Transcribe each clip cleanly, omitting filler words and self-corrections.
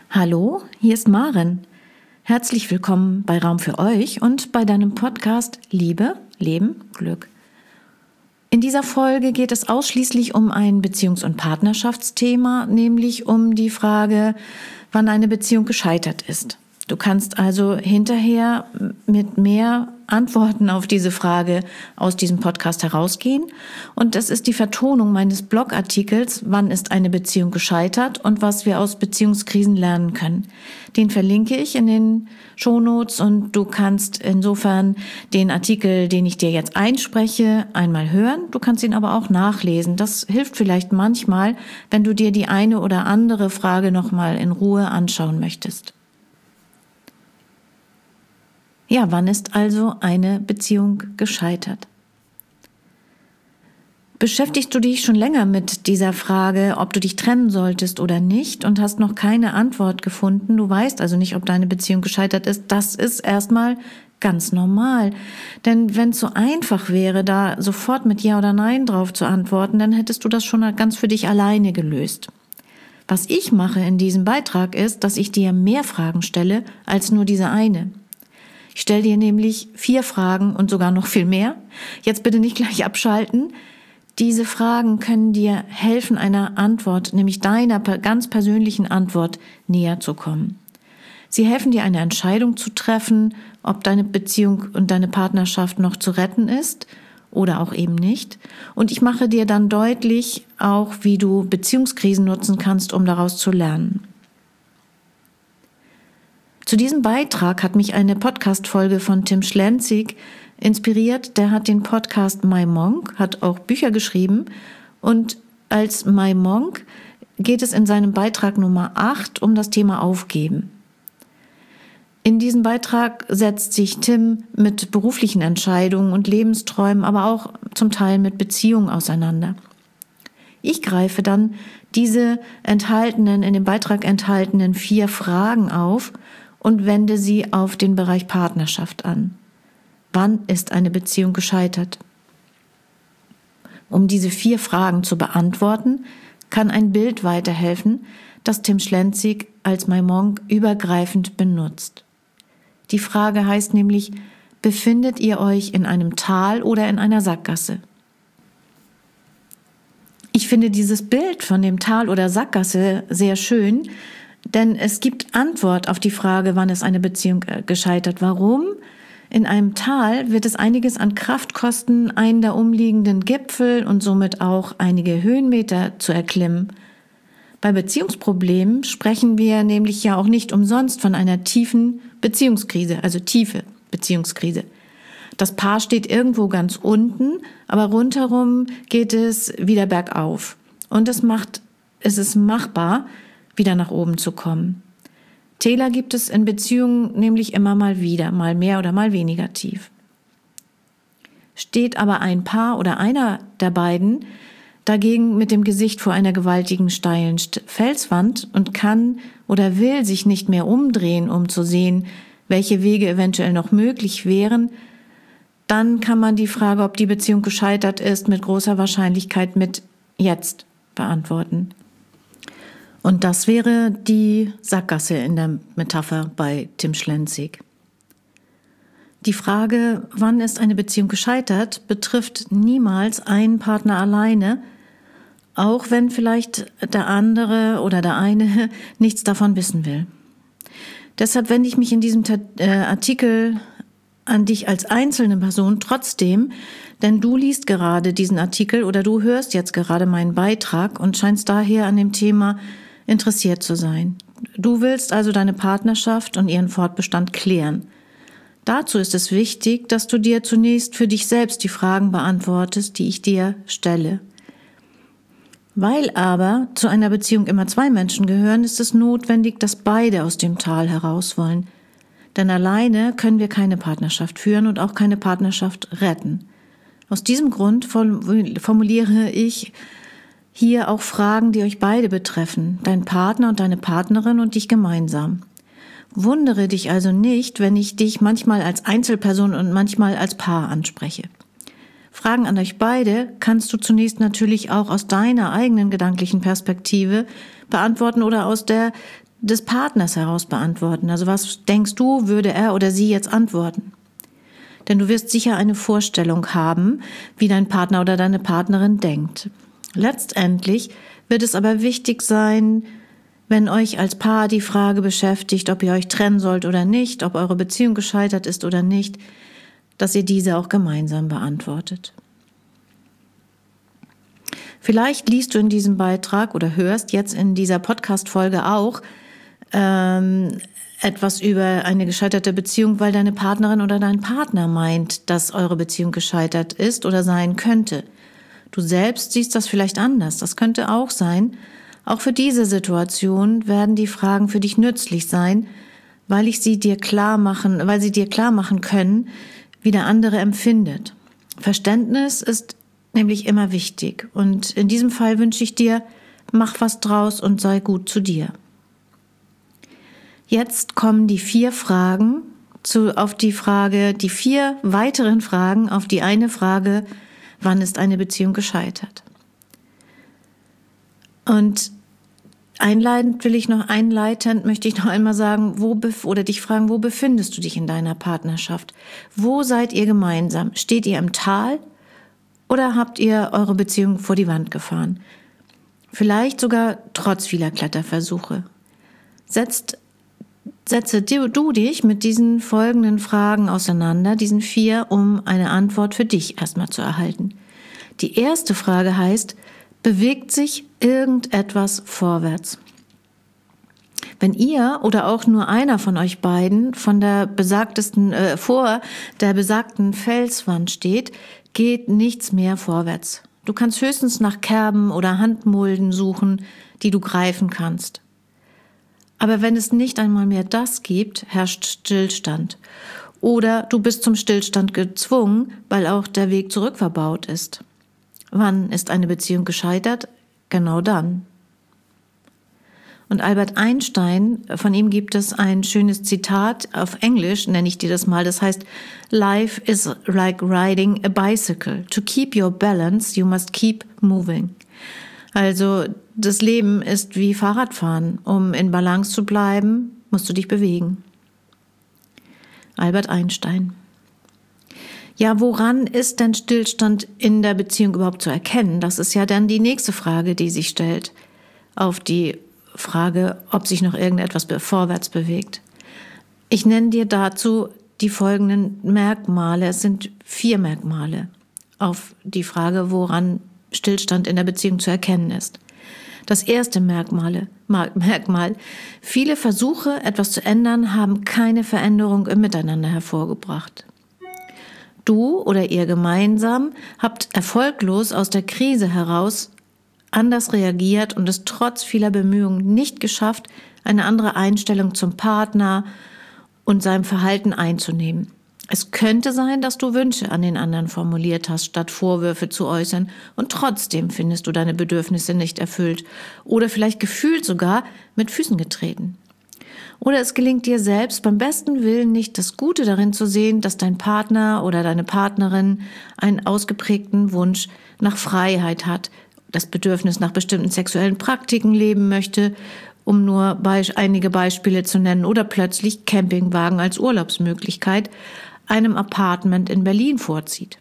Hallo, hier ist Maren. Herzlich willkommen bei Raum für euch und bei deinem Podcast Liebe, Leben, Glück. In dieser Folge geht es ausschließlich um ein Beziehungs- und Partnerschaftsthema, nämlich um die Frage, wann eine Beziehung gescheitert ist. Du kannst also hinterher mit mehr Antworten auf diese Frage aus diesem Podcast herausgehen. Und das ist die Vertonung meines Blogartikels, wann ist eine Beziehung gescheitert und was wir aus Beziehungskrisen lernen können. Den verlinke ich in den Shownotes und du kannst insofern den Artikel, den ich dir jetzt einspreche, einmal hören. Du kannst ihn aber auch nachlesen. Das hilft vielleicht manchmal, wenn du dir die eine oder andere Frage nochmal in Ruhe anschauen möchtest. Ja, wann ist also eine Beziehung gescheitert? Beschäftigst du dich schon länger mit dieser Frage, ob du dich trennen solltest oder nicht und hast noch keine Antwort gefunden? Du weißt also nicht, ob deine Beziehung gescheitert ist. Das ist erstmal ganz normal. Denn wenn es so einfach wäre, da sofort mit Ja oder Nein drauf zu antworten, dann hättest du das schon ganz für dich alleine gelöst. Was ich mache in diesem Beitrag ist, dass ich dir mehr Fragen stelle als nur diese eine. Ich stelle dir nämlich 4 Fragen und sogar noch viel mehr. Jetzt bitte nicht gleich abschalten. Diese Fragen können dir helfen, einer Antwort, nämlich deiner ganz persönlichen Antwort, näher zu kommen. Sie helfen dir, eine Entscheidung zu treffen, ob deine Beziehung und deine Partnerschaft noch zu retten ist oder auch eben nicht. Und ich mache dir dann deutlich auch, wie du Beziehungskrisen nutzen kannst, um daraus zu lernen. Zu diesem Beitrag hat mich eine Podcast-Folge von Tim Schlenzig inspiriert. Der hat den Podcast My Monk, hat auch Bücher geschrieben. Und als My Monk geht es in seinem Beitrag Nummer 8 um das Thema Aufgeben. In diesem Beitrag setzt sich Tim mit beruflichen Entscheidungen und Lebensträumen, aber auch zum Teil mit Beziehungen auseinander. Ich greife dann diese in dem Beitrag enthaltenen 4 Fragen auf und wende sie auf den Bereich Partnerschaft an. Wann ist eine Beziehung gescheitert? Um diese 4 Fragen zu beantworten, kann ein Bild weiterhelfen, das Tim Schlenzig als My Monk übergreifend benutzt. Die Frage heißt nämlich, befindet ihr euch in einem Tal oder in einer Sackgasse? Ich finde dieses Bild von dem Tal oder Sackgasse sehr schön, denn es gibt Antwort auf die Frage, wann ist eine Beziehung gescheitert. Warum? In einem Tal wird es einiges an Kraft kosten, einen der umliegenden Gipfel und somit auch einige Höhenmeter zu erklimmen. Bei Beziehungsproblemen sprechen wir nämlich ja auch nicht umsonst von einer tiefen Beziehungskrise, also tiefe Beziehungskrise. Das Paar steht irgendwo ganz unten, aber rundherum geht es wieder bergauf. Und es ist machbar, wieder nach oben zu kommen. Täler gibt es in Beziehungen nämlich immer mal wieder, mal mehr oder mal weniger tief. Steht aber ein Paar oder einer der beiden dagegen mit dem Gesicht vor einer gewaltigen steilen Felswand und kann oder will sich nicht mehr umdrehen, um zu sehen, welche Wege eventuell noch möglich wären, dann kann man die Frage, ob die Beziehung gescheitert ist, mit großer Wahrscheinlichkeit mit jetzt beantworten. Und das wäre die Sackgasse in der Metapher bei Tim Schlenzig. Die Frage, wann ist eine Beziehung gescheitert, betrifft niemals einen Partner alleine, auch wenn vielleicht der andere oder der eine nichts davon wissen will. Deshalb wende ich mich in diesem Artikel an dich als einzelne Person trotzdem, denn du liest gerade diesen Artikel oder du hörst jetzt gerade meinen Beitrag und scheinst daher an dem Thema interessiert zu sein. Du willst also deine Partnerschaft und ihren Fortbestand klären. Dazu ist es wichtig, dass du dir zunächst für dich selbst die Fragen beantwortest, die ich dir stelle. Weil aber zu einer Beziehung immer 2 Menschen gehören, ist es notwendig, dass beide aus dem Tal heraus wollen. Denn alleine können wir keine Partnerschaft führen und auch keine Partnerschaft retten. Aus diesem Grund formuliere ich hier auch Fragen, die euch beide betreffen, dein Partner und deine Partnerin und dich gemeinsam. Wundere dich also nicht, wenn ich dich manchmal als Einzelperson und manchmal als Paar anspreche. Fragen an euch beide kannst du zunächst natürlich auch aus deiner eigenen gedanklichen Perspektive beantworten oder aus der des Partners heraus beantworten. Also was denkst du, würde er oder sie jetzt antworten? Denn du wirst sicher eine Vorstellung haben, wie dein Partner oder deine Partnerin denkt. Letztendlich wird es aber wichtig sein, wenn euch als Paar die Frage beschäftigt, ob ihr euch trennen sollt oder nicht, ob eure Beziehung gescheitert ist oder nicht, dass ihr diese auch gemeinsam beantwortet. Vielleicht liest du in diesem Beitrag oder hörst jetzt in dieser Podcast-Folge auch etwas über eine gescheiterte Beziehung, weil deine Partnerin oder dein Partner meint, dass eure Beziehung gescheitert ist oder sein könnte. Du selbst siehst das vielleicht anders, das könnte auch sein. Auch für diese Situation werden die Fragen für dich nützlich sein, weil sie dir klar machen können, wie der andere empfindet. Verständnis ist nämlich immer wichtig. Und in diesem Fall wünsche ich dir, mach was draus und sei gut zu dir. Jetzt kommen die 4 Fragen die 4 weiteren Fragen auf die eine Frage, wann ist eine Beziehung gescheitert? Und einleitend möchte ich noch einmal sagen, dich fragen, wo befindest du dich in deiner Partnerschaft? Wo seid ihr gemeinsam? Steht ihr im Tal oder habt ihr eure Beziehung vor die Wand gefahren? Vielleicht sogar trotz vieler Kletterversuche. Setze du dich mit diesen folgenden Fragen auseinander, diesen 4, um eine Antwort für dich erstmal zu erhalten. Die erste Frage heißt, bewegt sich irgendetwas vorwärts? Wenn ihr oder auch nur einer von euch beiden vor der besagten Felswand steht, geht nichts mehr vorwärts. Du kannst höchstens nach Kerben oder Handmulden suchen, die du greifen kannst. Aber wenn es nicht einmal mehr das gibt, herrscht Stillstand. Oder du bist zum Stillstand gezwungen, weil auch der Weg zurück verbaut ist. Wann ist eine Beziehung gescheitert? Genau dann. Und Albert Einstein, von ihm gibt es ein schönes Zitat, auf Englisch nenne ich dir das mal, das heißt, Life is like riding a bicycle. To keep your balance, you must keep moving. Also das Leben ist wie Fahrradfahren. Um in Balance zu bleiben, musst du dich bewegen. Albert Einstein. Ja, woran ist denn Stillstand in der Beziehung überhaupt zu erkennen? Das ist ja dann die nächste Frage, die sich stellt. Auf die Frage, ob sich noch irgendetwas vorwärts bewegt. Ich nenne dir dazu die folgenden Merkmale. Es sind 4 Merkmale auf die Frage, woran Stillstand in der Beziehung zu erkennen ist. Das erste Merkmal, viele Versuche, etwas zu ändern, haben keine Veränderung im Miteinander hervorgebracht. Du oder ihr gemeinsam habt erfolglos aus der Krise heraus anders reagiert und es trotz vieler Bemühungen nicht geschafft, eine andere Einstellung zum Partner und seinem Verhalten einzunehmen. Es könnte sein, dass du Wünsche an den anderen formuliert hast, statt Vorwürfe zu äußern, und trotzdem findest du deine Bedürfnisse nicht erfüllt oder vielleicht gefühlt sogar mit Füßen getreten. Oder es gelingt dir selbst beim besten Willen nicht, das Gute darin zu sehen, dass dein Partner oder deine Partnerin einen ausgeprägten Wunsch nach Freiheit hat, das Bedürfnis nach bestimmten sexuellen Praktiken leben möchte, um nur einige Beispiele zu nennen, oder plötzlich Campingwagen als Urlaubsmöglichkeit einem Apartment in Berlin vorzieht.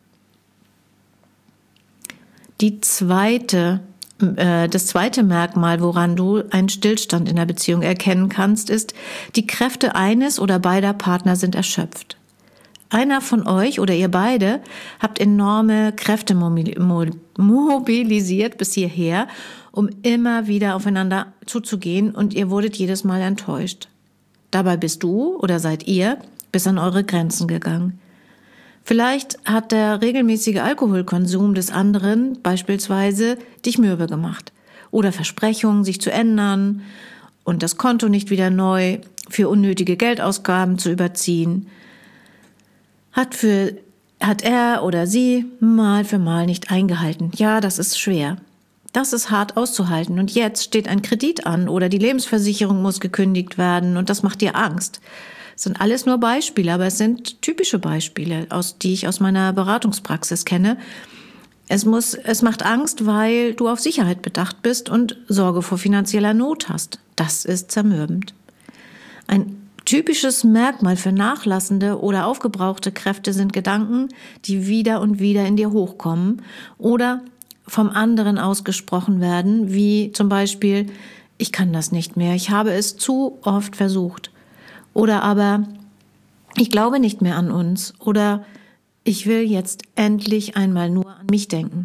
Das zweite Merkmal, woran du einen Stillstand in der Beziehung erkennen kannst, ist, die Kräfte eines oder beider Partner sind erschöpft. Einer von euch oder ihr beide habt enorme Kräfte mobilisiert bis hierher, um immer wieder aufeinander zuzugehen, und ihr wurdet jedes Mal enttäuscht. Dabei bist du oder seid ihr bis an eure Grenzen gegangen. Vielleicht hat der regelmäßige Alkoholkonsum des anderen beispielsweise dich mürbe gemacht oder Versprechungen, sich zu ändern und das Konto nicht wieder neu für unnötige Geldausgaben zu überziehen, hat er oder sie Mal für Mal nicht eingehalten. Ja, das ist schwer. Das ist hart auszuhalten, und jetzt steht ein Kredit an oder die Lebensversicherung muss gekündigt werden und das macht dir Angst. Das sind alles nur Beispiele, aber es sind typische Beispiele, die ich aus meiner Beratungspraxis kenne. Es macht Angst, weil du auf Sicherheit bedacht bist und Sorge vor finanzieller Not hast. Das ist zermürbend. Ein typisches Merkmal für nachlassende oder aufgebrauchte Kräfte sind Gedanken, die wieder und wieder in dir hochkommen oder vom anderen ausgesprochen werden, wie zum Beispiel: Ich kann das nicht mehr, ich habe es zu oft versucht. Oder aber: Ich glaube nicht mehr an uns. Oder: Ich will jetzt endlich einmal nur an mich denken.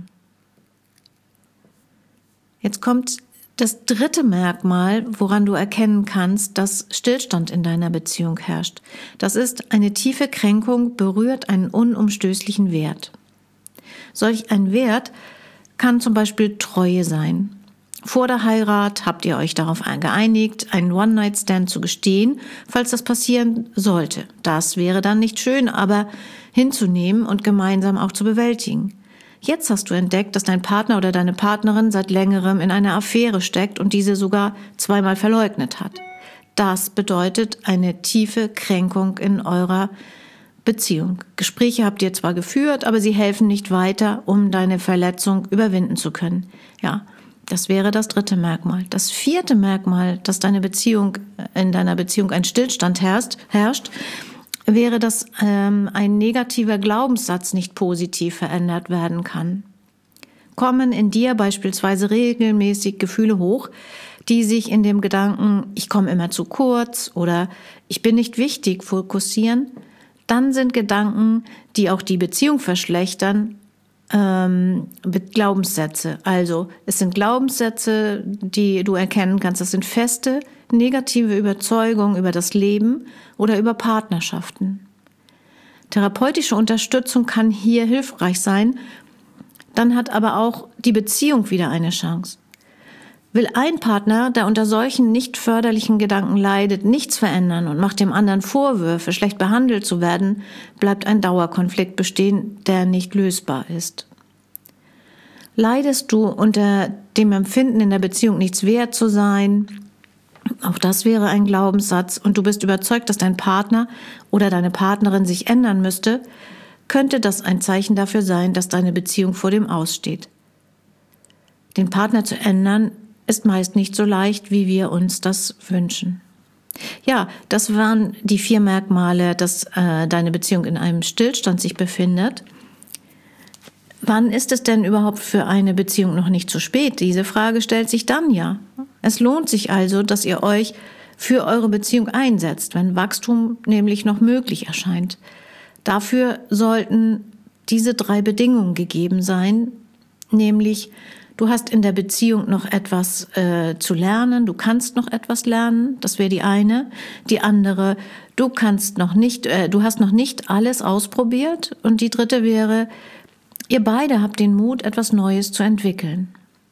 Jetzt kommt das dritte Merkmal, woran du erkennen kannst, dass Stillstand in deiner Beziehung herrscht. Das ist: Eine tiefe Kränkung berührt einen unumstößlichen Wert. Solch ein Wert kann zum Beispiel Treue sein. Vor der Heirat habt ihr euch darauf geeinigt, einen One-Night-Stand zu gestehen, falls das passieren sollte. Das wäre dann nicht schön, aber hinzunehmen und gemeinsam auch zu bewältigen. Jetzt hast du entdeckt, dass dein Partner oder deine Partnerin seit längerem in einer Affäre steckt und diese sogar zweimal verleugnet hat. Das bedeutet eine tiefe Kränkung in eurer Beziehung. Gespräche habt ihr zwar geführt, aber sie helfen nicht weiter, um deine Verletzung überwinden zu können. Ja, das wäre das dritte Merkmal. Das vierte Merkmal, dass in deiner Beziehung ein Stillstand herrscht, wäre, dass ein negativer Glaubenssatz nicht positiv verändert werden kann. Kommen in dir beispielsweise regelmäßig Gefühle hoch, die sich in dem Gedanken: Ich komme immer zu kurz oder ich bin nicht wichtig fokussieren, dann sind Gedanken, die auch die Beziehung verschlechtern, Glaubenssätze. Also es sind Glaubenssätze, die du erkennen kannst. Das sind feste, negative Überzeugungen über das Leben oder über Partnerschaften. Therapeutische Unterstützung kann hier hilfreich sein. Dann hat aber auch die Beziehung wieder eine Chance. Will ein Partner, der unter solchen nicht förderlichen Gedanken leidet, nichts verändern und macht dem anderen Vorwürfe, schlecht behandelt zu werden, bleibt ein Dauerkonflikt bestehen, der nicht lösbar ist. Leidest du unter dem Empfinden, in der Beziehung nichts wert zu sein? Auch das wäre ein Glaubenssatz und du bist überzeugt, dass dein Partner oder deine Partnerin sich ändern müsste, könnte das ein Zeichen dafür sein, dass deine Beziehung vor dem Aus steht. Den Partner zu ändern ist meist nicht so leicht, wie wir uns das wünschen. Ja, das waren die 4 Merkmale, dass deine Beziehung in einem Stillstand sich befindet. Wann ist es denn überhaupt für eine Beziehung noch nicht zu spät? Diese Frage stellt sich dann ja. Es lohnt sich also, dass ihr euch für eure Beziehung einsetzt, wenn Wachstum nämlich noch möglich erscheint. Dafür sollten diese 3 Bedingungen gegeben sein, nämlich: Du hast in der Beziehung noch etwas zu lernen, du kannst noch etwas lernen, das wäre die eine. Die andere: du hast noch nicht alles ausprobiert. Und die dritte wäre: ihr beide habt den Mut, etwas Neues zu entwickeln.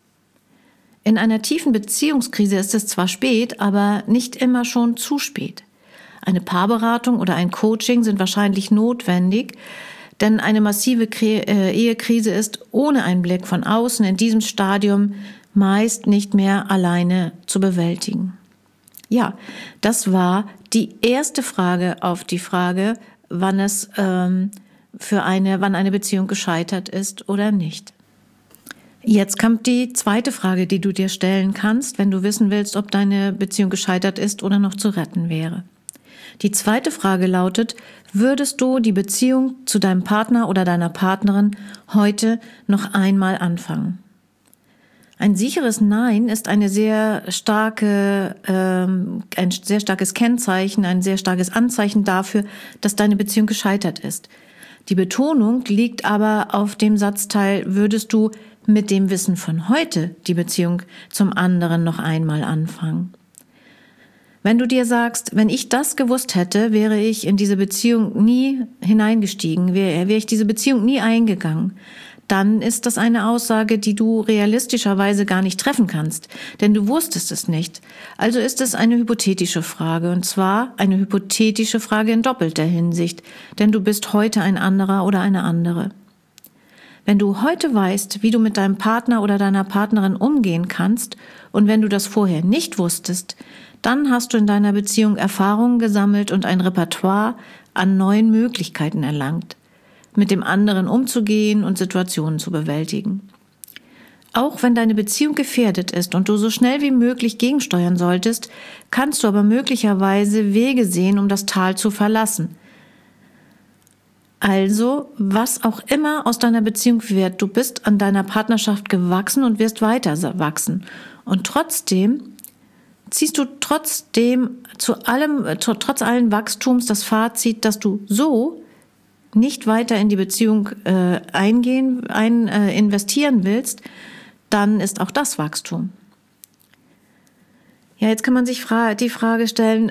In einer tiefen Beziehungskrise ist es zwar spät, aber nicht immer schon zu spät. Eine Paarberatung oder ein Coaching sind wahrscheinlich notwendig, denn eine massive Ehekrise ist ohne einen Blick von außen in diesem Stadium meist nicht mehr alleine zu bewältigen. Ja, das war die erste Frage auf die Frage, wann eine Beziehung gescheitert ist oder nicht. Jetzt kommt die zweite Frage, die du dir stellen kannst, wenn du wissen willst, ob deine Beziehung gescheitert ist oder noch zu retten wäre. Die zweite Frage lautet: Würdest du die Beziehung zu deinem Partner oder deiner Partnerin heute noch einmal anfangen? Ein sicheres Nein ist ein sehr starkes Kennzeichen, ein sehr starkes Anzeichen dafür, dass deine Beziehung gescheitert ist. Die Betonung liegt aber auf dem Satzteil: Würdest du mit dem Wissen von heute die Beziehung zum anderen noch einmal anfangen? Wenn du dir sagst: Wenn ich das gewusst hätte, wäre ich in diese Beziehung nie hineingestiegen, wäre ich diese Beziehung nie eingegangen, dann ist das eine Aussage, die du realistischerweise gar nicht treffen kannst, denn du wusstest es nicht. Also ist es eine hypothetische Frage, und zwar eine hypothetische Frage in doppelter Hinsicht, denn du bist heute ein anderer oder eine andere. Wenn du heute weißt, wie du mit deinem Partner oder deiner Partnerin umgehen kannst, und wenn du das vorher nicht wusstest, dann hast du in deiner Beziehung Erfahrungen gesammelt und ein Repertoire an neuen Möglichkeiten erlangt. mit dem anderen umzugehen und Situationen zu bewältigen. Auch wenn deine Beziehung gefährdet ist und du so schnell wie möglich gegensteuern solltest, kannst du aber möglicherweise Wege sehen, um das Tal zu verlassen. Also, was auch immer aus deiner Beziehung wird, du bist an deiner Partnerschaft gewachsen und wirst weiter wachsen. Und trotzdem ziehst du trotz allen Wachstums das Fazit, dass du so nicht weiter in die Beziehung investieren willst, dann ist auch das Wachstum. Ja, jetzt kann man sich die Frage stellen,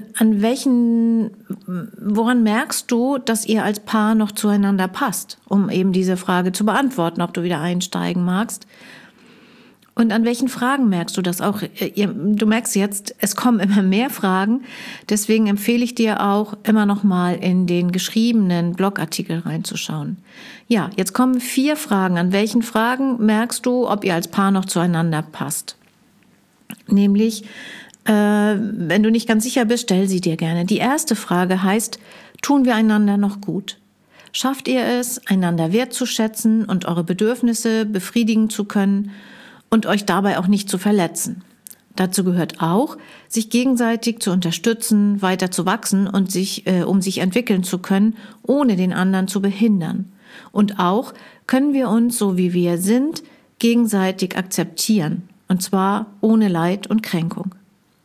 woran merkst du, dass ihr als Paar noch zueinander passt, um eben diese Frage zu beantworten, ob du wieder einsteigen magst. Und an welchen Fragen merkst du das auch? Du merkst jetzt, es kommen immer mehr Fragen, deswegen empfehle ich dir auch, immer noch mal in den geschriebenen Blogartikel reinzuschauen. Ja, jetzt kommen 4 Fragen. An welchen Fragen merkst du, ob ihr als Paar noch zueinander passt? Nämlich, wenn du nicht ganz sicher bist, stell sie dir gerne. Die erste Frage heißt, tun wir einander noch gut? Schafft ihr es, einander wertzuschätzen und eure Bedürfnisse befriedigen zu können und euch dabei auch nicht zu verletzen? Dazu gehört auch, sich gegenseitig zu unterstützen, weiter zu wachsen und um sich entwickeln zu können, ohne den anderen zu behindern. Und auch können wir uns, so wie wir sind, gegenseitig akzeptieren, und zwar ohne Leid und Kränkung.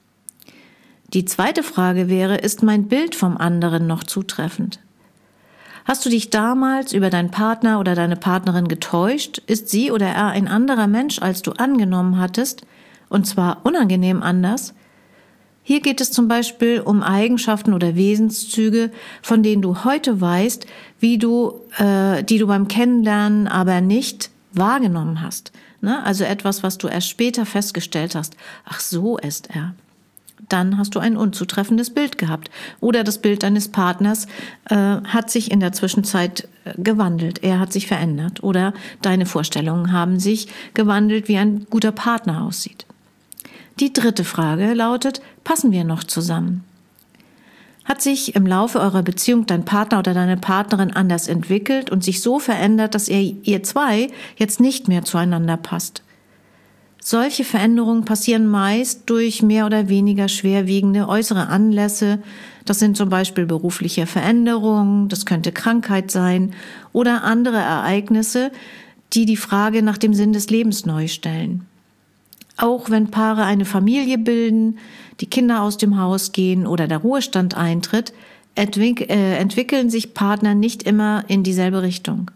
Die zweite Frage wäre, ist mein Bild vom anderen noch zutreffend? Hast du dich damals über deinen Partner oder deine Partnerin getäuscht? Ist sie oder er ein anderer Mensch, als du angenommen hattest? Und zwar unangenehm anders? Hier geht es zum Beispiel um Eigenschaften oder Wesenszüge, von denen du heute weißt, die du beim Kennenlernen aber nicht wahrgenommen hast. Also etwas, was du erst später festgestellt hast. Ach, so ist er. Dann hast du ein unzutreffendes Bild gehabt. Oder das Bild deines Partners hat sich in der Zwischenzeit gewandelt. Er hat sich verändert. Oder deine Vorstellungen haben sich gewandelt, wie ein guter Partner aussieht. Die dritte Frage lautet, passen wir noch zusammen? Hat sich im Laufe eurer Beziehung dein Partner oder deine Partnerin anders entwickelt und sich so verändert, dass ihr zwei jetzt nicht mehr zueinander passt? Solche Veränderungen passieren meist durch mehr oder weniger schwerwiegende äußere Anlässe. Das sind zum Beispiel berufliche Veränderungen, das könnte Krankheit sein oder andere Ereignisse, die die Frage nach dem Sinn des Lebens neu stellen. Auch wenn Paare eine Familie bilden, die Kinder aus dem Haus gehen oder der Ruhestand eintritt, entwickeln sich Partner nicht immer in dieselbe Richtung.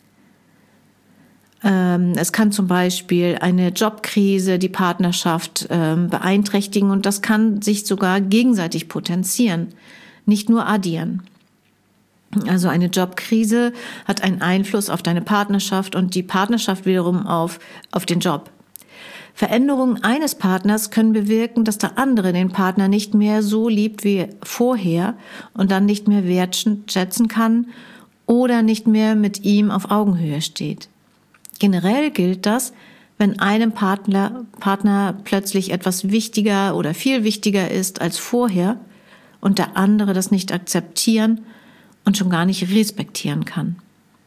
Es kann zum Beispiel eine Jobkrise die Partnerschaft beeinträchtigen und das kann sich sogar gegenseitig potenzieren, nicht nur addieren. Also eine Jobkrise hat einen Einfluss auf deine Partnerschaft und die Partnerschaft wiederum auf den Job. Veränderungen eines Partners können bewirken, dass der andere den Partner nicht mehr so liebt wie vorher und dann nicht mehr wertschätzen kann oder nicht mehr mit ihm auf Augenhöhe steht. Generell gilt das, wenn einem Partner plötzlich etwas wichtiger oder viel wichtiger ist als vorher und der andere das nicht akzeptieren und schon gar nicht respektieren kann.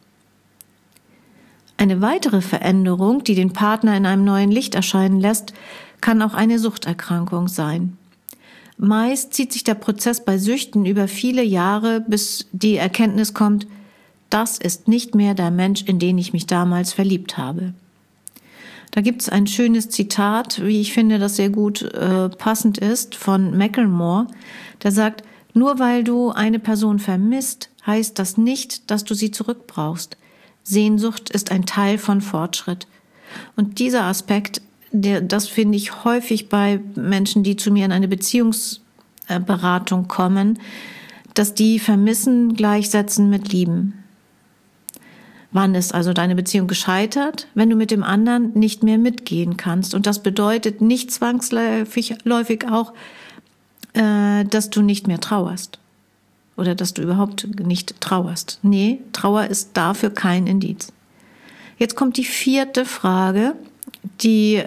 Eine weitere Veränderung, die den Partner in einem neuen Licht erscheinen lässt, kann auch eine Suchterkrankung sein. Meist zieht sich der Prozess bei Süchten über viele Jahre, bis die Erkenntnis kommt, das ist nicht mehr der Mensch, in den ich mich damals verliebt habe. Da gibt es ein schönes Zitat, wie ich finde, das sehr gut passend ist, von Macklemore, der sagt, nur weil du eine Person vermisst, heißt das nicht, dass du sie zurückbrauchst. Sehnsucht ist ein Teil von Fortschritt. Und dieser Aspekt, das finde ich häufig bei Menschen, die zu mir in eine Beziehungsberatung kommen, dass die Vermissen gleichsetzen mit Lieben. Wann ist also deine Beziehung gescheitert? Wenn du mit dem anderen nicht mehr mitgehen kannst. Und das bedeutet nicht zwangsläufig auch, dass du nicht mehr trauerst. Oder dass du überhaupt nicht trauerst. Nee, Trauer ist dafür kein Indiz. Jetzt kommt die 4. Frage, die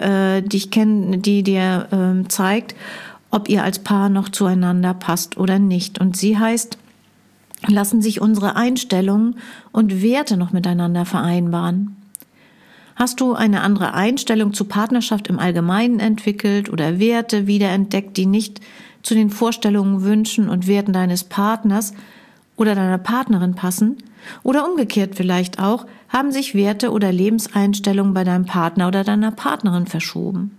dir zeigt, ob ihr als Paar noch zueinander passt oder nicht. Und sie heißt, lassen sich unsere Einstellungen und Werte noch miteinander vereinbaren? Hast du eine andere Einstellung zu Partnerschaft im Allgemeinen entwickelt oder Werte wiederentdeckt, die nicht zu den Vorstellungen, Wünschen und Werten deines Partners oder deiner Partnerin passen? Oder umgekehrt vielleicht auch, haben sich Werte oder Lebenseinstellungen bei deinem Partner oder deiner Partnerin verschoben?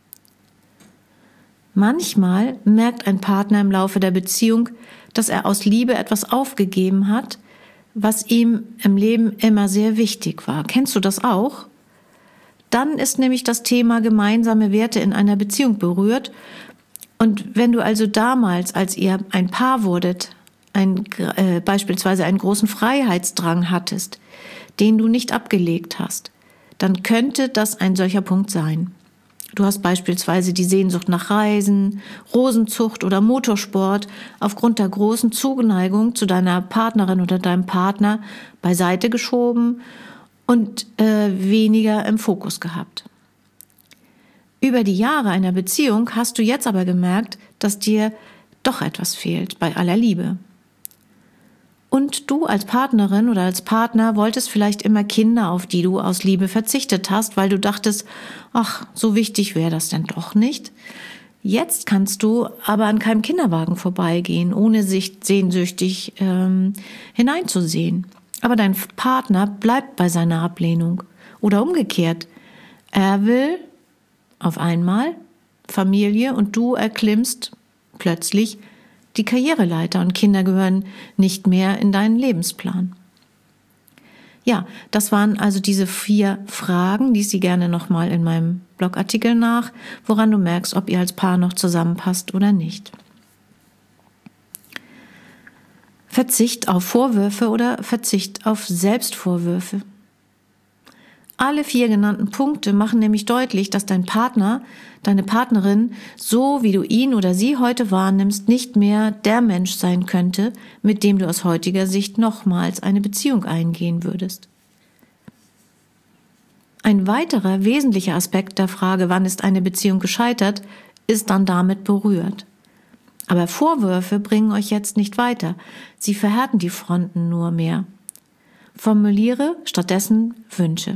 Manchmal merkt ein Partner im Laufe der Beziehung, dass er aus Liebe etwas aufgegeben hat, was ihm im Leben immer sehr wichtig war. Kennst du das auch? Dann ist nämlich das Thema gemeinsame Werte in einer Beziehung berührt. Und wenn du also damals, als ihr ein Paar wurdet, beispielsweise einen großen Freiheitsdrang hattest, den du nicht abgelegt hast, dann könnte das ein solcher Punkt sein. Du hast beispielsweise die Sehnsucht nach Reisen, Rosenzucht oder Motorsport aufgrund der großen Zuneigung zu deiner Partnerin oder deinem Partner beiseite geschoben und weniger im Fokus gehabt. Über die Jahre einer Beziehung hast du jetzt aber gemerkt, dass dir doch etwas fehlt bei aller Liebe. Und du als Partnerin oder als Partner wolltest vielleicht immer Kinder, auf die du aus Liebe verzichtet hast, weil du dachtest, ach, so wichtig wäre das denn doch nicht. Jetzt kannst du aber an keinem Kinderwagen vorbeigehen, ohne sich sehnsüchtig hineinzusehen. Aber dein Partner bleibt bei seiner Ablehnung. Oder umgekehrt. Er will auf einmal Familie und du erklimmst plötzlich die Karriereleiter und Kinder gehören nicht mehr in deinen Lebensplan. Ja, das waren also diese 4 Fragen, lies sie gerne nochmal in meinem Blogartikel nach, woran du merkst, ob ihr als Paar noch zusammenpasst oder nicht. Verzicht auf Vorwürfe oder Verzicht auf Selbstvorwürfe. Alle 4 genannten Punkte machen nämlich deutlich, dass dein Partner, deine Partnerin, so wie du ihn oder sie heute wahrnimmst, nicht mehr der Mensch sein könnte, mit dem du aus heutiger Sicht nochmals eine Beziehung eingehen würdest. Ein weiterer wesentlicher Aspekt der Frage, wann ist eine Beziehung gescheitert, ist dann damit berührt. Aber Vorwürfe bringen euch jetzt nicht weiter. Sie verhärten die Fronten nur mehr. Formuliere stattdessen Wünsche.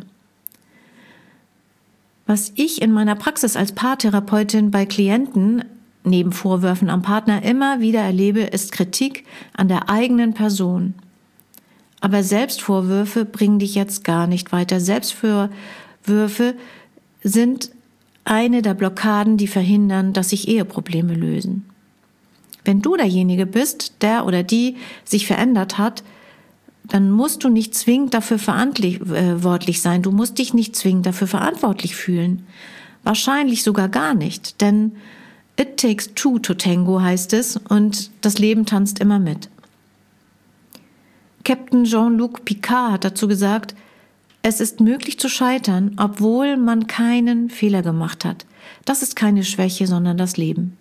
Was ich in meiner Praxis als Paartherapeutin bei Klienten neben Vorwürfen am Partner immer wieder erlebe, ist Kritik an der eigenen Person. Aber Selbstvorwürfe bringen dich jetzt gar nicht weiter. Selbstvorwürfe sind eine der Blockaden, die verhindern, dass sich Eheprobleme lösen. Wenn du derjenige bist, der oder die sich verändert hat, dann musst du nicht zwingend dafür verantwortlich sein. Du musst dich nicht zwingend dafür verantwortlich fühlen. Wahrscheinlich sogar gar nicht, denn it takes two to tango heißt es und das Leben tanzt immer mit. Captain Jean-Luc Picard hat dazu gesagt, es ist möglich zu scheitern, obwohl man keinen Fehler gemacht hat. Das ist keine Schwäche, sondern das Leben.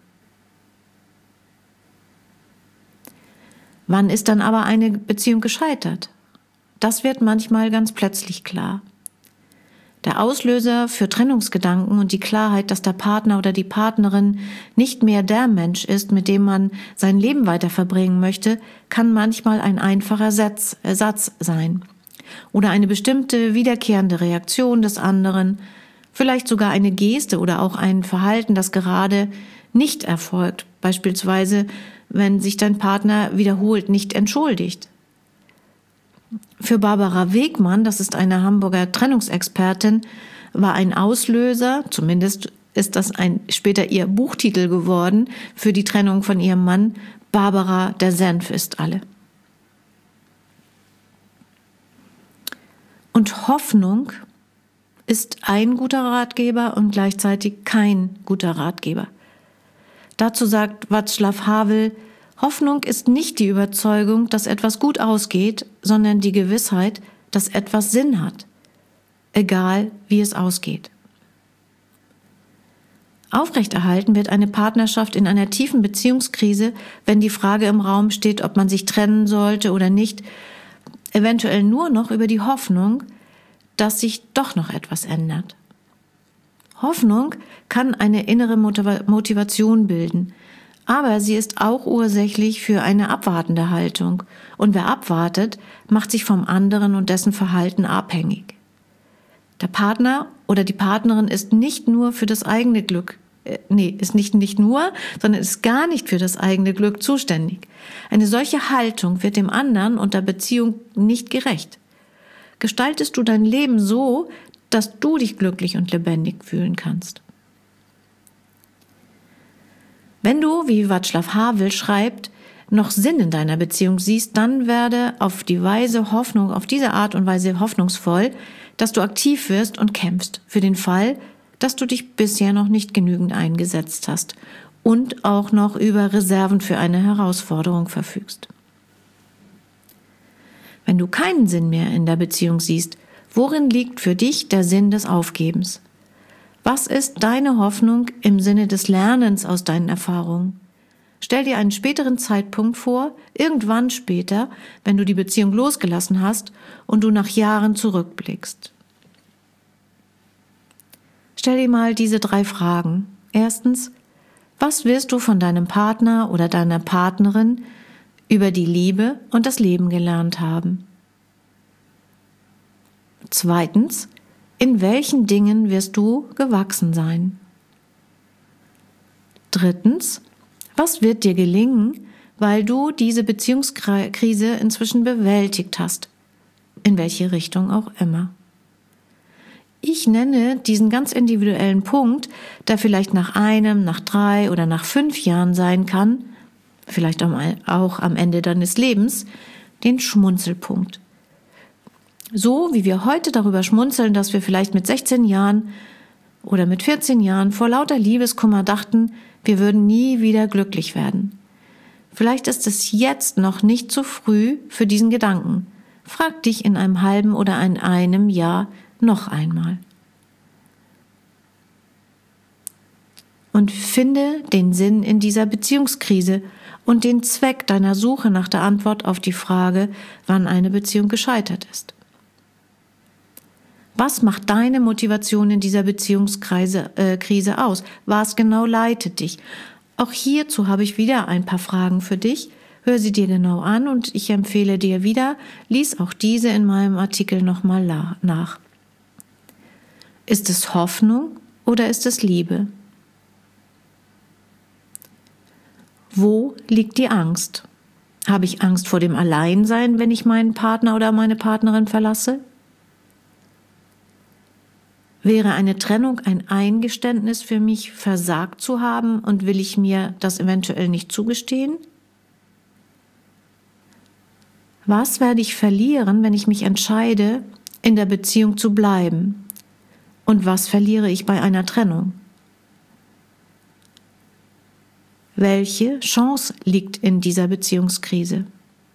Wann ist dann aber eine Beziehung gescheitert? Das wird manchmal ganz plötzlich klar. Der Auslöser für Trennungsgedanken und die Klarheit, dass der Partner oder die Partnerin nicht mehr der Mensch ist, mit dem man sein Leben weiter verbringen möchte, kann manchmal ein einfacher Satz sein. Oder eine bestimmte wiederkehrende Reaktion des anderen, vielleicht sogar eine Geste oder auch ein Verhalten, das gerade nicht erfolgt, beispielsweise wenn sich dein Partner wiederholt nicht entschuldigt. Für Barbara Wegmann, das ist eine Hamburger Trennungsexpertin, war ein Auslöser, zumindest ist das später ihr Buchtitel geworden, für die Trennung von ihrem Mann, Barbara, der Senf ist alle. Und Hoffnung ist ein guter Ratgeber und gleichzeitig kein guter Ratgeber. Dazu sagt Václav Havel, Hoffnung ist nicht die Überzeugung, dass etwas gut ausgeht, sondern die Gewissheit, dass etwas Sinn hat, egal wie es ausgeht. Aufrechterhalten wird eine Partnerschaft in einer tiefen Beziehungskrise, wenn die Frage im Raum steht, ob man sich trennen sollte oder nicht, eventuell nur noch über die Hoffnung, dass sich doch noch etwas ändert. Hoffnung kann eine innere Motivation bilden, Aber sie ist auch ursächlich für eine abwartende Haltung. Und wer abwartet, macht sich vom anderen und dessen Verhalten abhängig. Der Partner oder die Partnerin ist nicht nur für das eigene Glück, ist nicht nur, sondern ist gar nicht für das eigene Glück zuständig. Eine solche Haltung wird dem anderen und der Beziehung nicht gerecht. Gestaltest du dein Leben so, dass du dich glücklich und lebendig fühlen kannst. Wenn du, wie Václav Havel schreibt, noch Sinn in deiner Beziehung siehst, dann werde auf diese Art und Weise hoffnungsvoll, dass du aktiv wirst und kämpfst für den Fall, dass du dich bisher noch nicht genügend eingesetzt hast und auch noch über Reserven für eine Herausforderung verfügst. Wenn du keinen Sinn mehr in der Beziehung siehst, worin liegt für dich der Sinn des Aufgebens? Was ist deine Hoffnung im Sinne des Lernens aus deinen Erfahrungen? Stell dir einen späteren Zeitpunkt vor, irgendwann später, wenn du die Beziehung losgelassen hast und du nach Jahren zurückblickst. Stell dir mal diese 3 Fragen. Erstens, was wirst du von deinem Partner oder deiner Partnerin über die Liebe und das Leben gelernt haben? Zweitens, in welchen Dingen wirst du gewachsen sein? Drittens, was wird dir gelingen, weil du diese Beziehungskrise inzwischen bewältigt hast? In welche Richtung auch immer. Ich nenne diesen ganz individuellen Punkt, der vielleicht nach 1, nach 3 oder nach 5 Jahren sein kann, vielleicht auch am Ende deines Lebens, den Schmunzelpunkt. So wie wir heute darüber schmunzeln, dass wir vielleicht mit 16 Jahren oder mit 14 Jahren vor lauter Liebeskummer dachten, wir würden nie wieder glücklich werden. Vielleicht ist es jetzt noch nicht zu früh für diesen Gedanken. Frag dich in einem halben oder in einem Jahr noch einmal. Und finde den Sinn in dieser Beziehungskrise und den Zweck deiner Suche nach der Antwort auf die Frage, wann eine Beziehung gescheitert ist. Was macht deine Motivation in dieser Beziehungskrise aus? Was genau leitet dich? Auch hierzu habe ich wieder ein paar Fragen für dich. Hör sie dir genau an und ich empfehle dir wieder, lies auch diese in meinem Artikel nochmal nach. Ist es Hoffnung oder ist es Liebe? Wo liegt die Angst? Habe ich Angst vor dem Alleinsein, wenn ich meinen Partner oder meine Partnerin verlasse? Wäre eine Trennung ein Eingeständnis für mich, versagt zu haben und will ich mir das eventuell nicht zugestehen? Was werde ich verlieren, wenn ich mich entscheide, in der Beziehung zu bleiben? Und was verliere ich bei einer Trennung? Welche Chance liegt in dieser Beziehungskrise?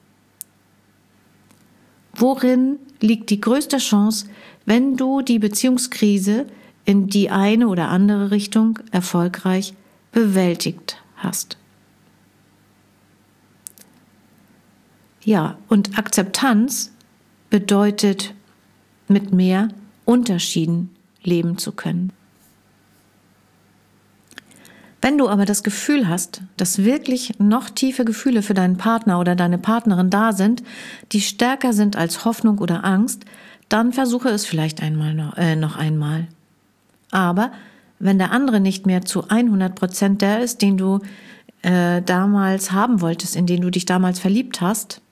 Worin liegt die größte Chance, wenn du die Beziehungskrise in die eine oder andere Richtung erfolgreich bewältigt hast? Ja, und Akzeptanz bedeutet, mit mehr Unterschieden leben zu können. Wenn du aber das Gefühl hast, dass wirklich noch tiefe Gefühle für deinen Partner oder deine Partnerin da sind, die stärker sind als Hoffnung oder Angst, dann versuche es vielleicht noch einmal. Aber wenn der andere nicht mehr zu 100% der ist, den du damals haben wolltest, in den du dich damals verliebt hast,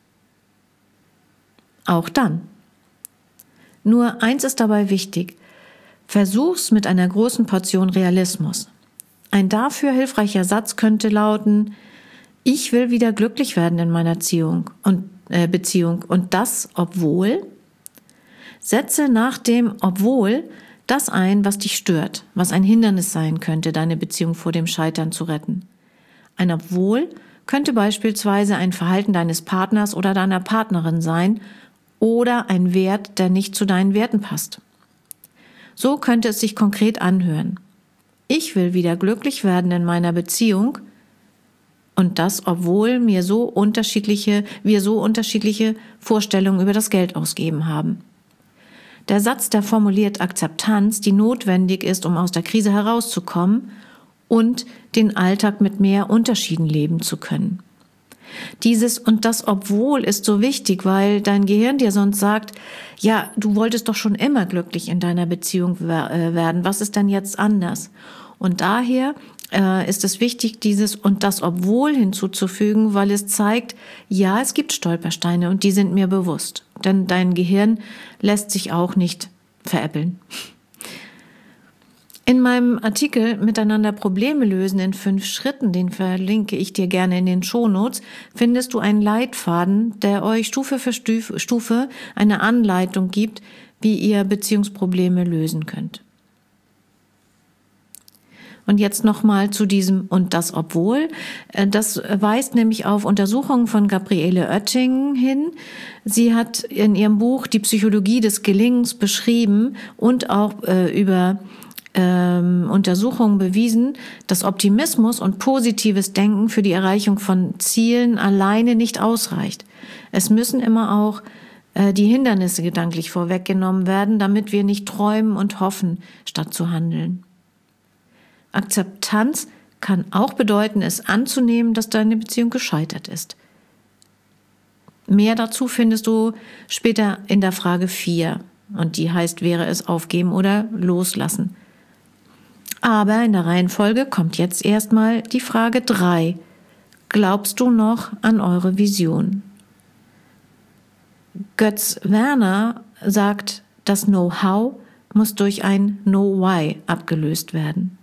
auch dann. Nur eins ist dabei wichtig: Versuch's mit einer großen Portion Realismus. Ein dafür hilfreicher Satz könnte lauten: Ich will wieder glücklich werden in meiner Beziehung und das obwohl. Setze nach dem obwohl das ein, was dich stört, was ein Hindernis sein könnte, deine Beziehung vor dem Scheitern zu retten. Ein obwohl könnte beispielsweise ein Verhalten deines Partners oder deiner Partnerin sein oder ein Wert, der nicht zu deinen Werten passt. So könnte es sich konkret anhören: Ich will wieder glücklich werden in meiner Beziehung und das, obwohl wir so unterschiedliche Vorstellungen über das Geld ausgeben haben. Der Satz, der formuliert Akzeptanz, die notwendig ist, um aus der Krise herauszukommen, und den Alltag mit mehr Unterschieden leben zu können. Dieses und das obwohl ist so wichtig, weil dein Gehirn dir sonst sagt, ja, du wolltest doch schon immer glücklich in deiner Beziehung werden, was ist denn jetzt anders? Und daher ist es wichtig, dieses und das obwohl hinzuzufügen, weil es zeigt, ja, es gibt Stolpersteine und die sind mir bewusst. Denn dein Gehirn lässt sich auch nicht veräppeln. In meinem Artikel Miteinander Probleme lösen in 5 Schritten, den verlinke ich dir gerne in den Shownotes, findest du einen Leitfaden, der euch Stufe für Stufe eine Anleitung gibt, wie ihr Beziehungsprobleme lösen könnt. Und jetzt nochmal zu diesem und das obwohl. Das weist nämlich auf Untersuchungen von Gabriele Oettingen hin. Sie hat in ihrem Buch Die Psychologie des Gelingens beschrieben und auch über Untersuchungen bewiesen, dass Optimismus und positives Denken für die Erreichung von Zielen alleine nicht ausreicht. Es müssen immer auch die Hindernisse gedanklich vorweggenommen werden, damit wir nicht träumen und hoffen, statt zu handeln. Akzeptanz kann auch bedeuten, es anzunehmen, dass deine Beziehung gescheitert ist. Mehr dazu findest du später in der Frage 4 und die heißt, wäre es aufgeben oder loslassen. Aber in der Reihenfolge kommt jetzt erstmal die Frage 3. Glaubst du noch an eure Vision? Götz Werner sagt, das Know-how muss durch ein Know-why abgelöst werden.